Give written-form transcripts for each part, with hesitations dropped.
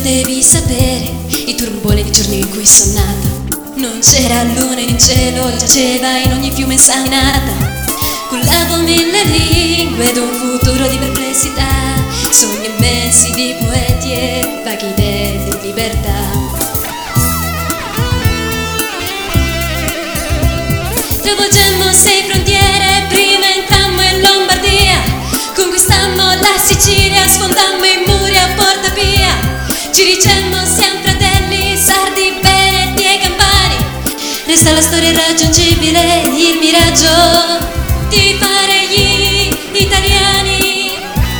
devi sapere i turboni di giorni in cui son nata. Non c'era luna in cielo, giaceva in ogni fiume insanata. Cullavo mille lingue ed un futuro di perplessità, sogni immensi di poeti e vaghe idee di libertà. Travolgemmo 6 frontiere, prima entrammo in Lombardia, conquistammo la Sicilia, sfondammo i muri a Porta Pia. Ci dicemmo siamo fratelli, sardi, veneti e campani. Resta la storia irraggiungibile, il miraggio di fare gli italiani.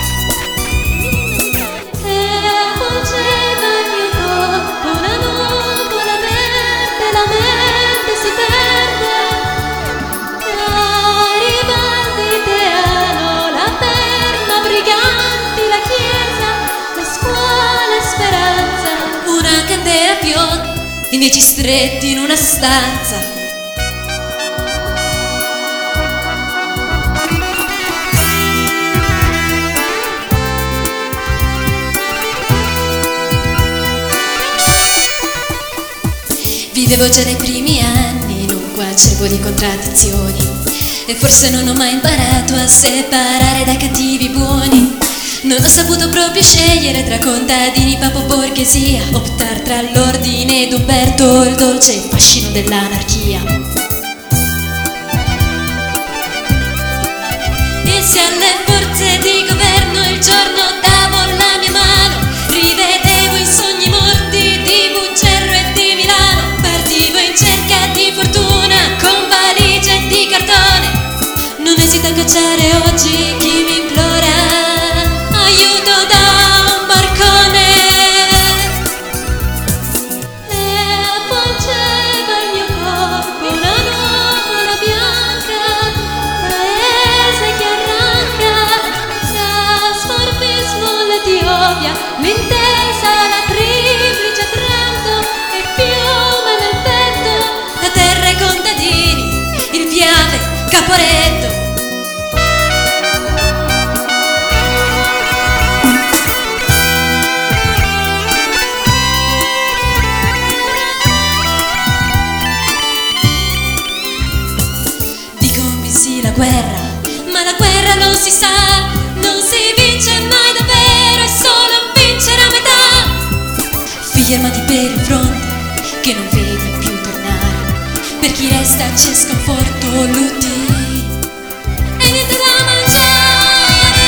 E avvolgeva il mio corpo una nuvola verde, la mente si perde. Garibaldi, Teano, la ferma, Briganti, la chiesa, la scuola, speranza. Una candela fionda in 10 stretti in una stanza. Vivevo già dai primi anni in un quacervo di contraddizioni e forse non ho mai imparato a separare dai cattivi buoni. Non ho saputo proprio scegliere tra contadini, papo, borghesia, optar tra l'ordine ed Umberto, il dolce fascino dell'anarchia. E se alle forze di governo il giorno davo la mia mano, rivedevo i sogni morti di Buccerro e di Milano. Partivo in cerca di fortuna con valigie di cartone. Non esito a cacciare oggi chi mi implora aiuto da un barcone. E avvolgeva il mio corpo una nuvola bianca, paese che arranca, trasformismo, l'Etiopia, l'intesa, la triplice Trento, il fiume nel petto, la terra e i contadini, il Piave, Caporetto. La guerra, ma la guerra non si sa, non si vince mai davvero, è solo vincere a metà. Figli armati per il fronte che non vedi più tornare, per chi resta c'è sconforto, lutti e niente da mangiare.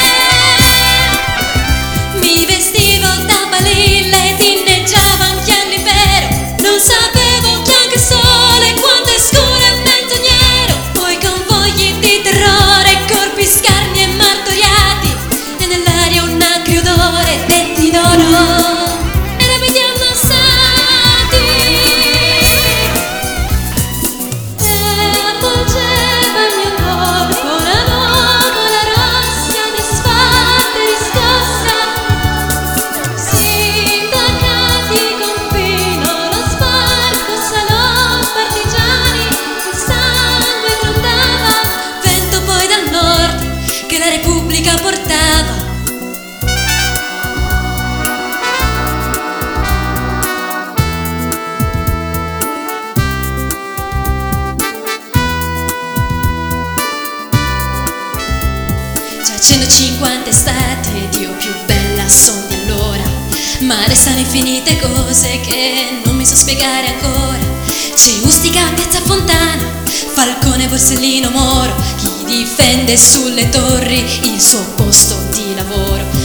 Mi vestivo da balilla ed inneggiavo anche all'invero, non sapevo che anche il sole quanto è scuro e menzognero. Poi convogli di terrore, corpi scarni e martoriati, e nell'aria un acre odore detti d'oro e rapidi ammassati. E avvolgeva il mio corpo una nuvola rossa, disfatta e riscossa. Sindacati con filo, lo sbarco salò, partigiani, il sangue grondava, vento poi dal nord che la Repubblica portava. Già 150 estate, Dio più bella son di allora, ma restano infinite cose che non mi so spiegare ancora. C'è Ustica, Piazza Fontana, Falcone, Borsellino, Moro, chi difende sulle torri il suo posto di lavoro.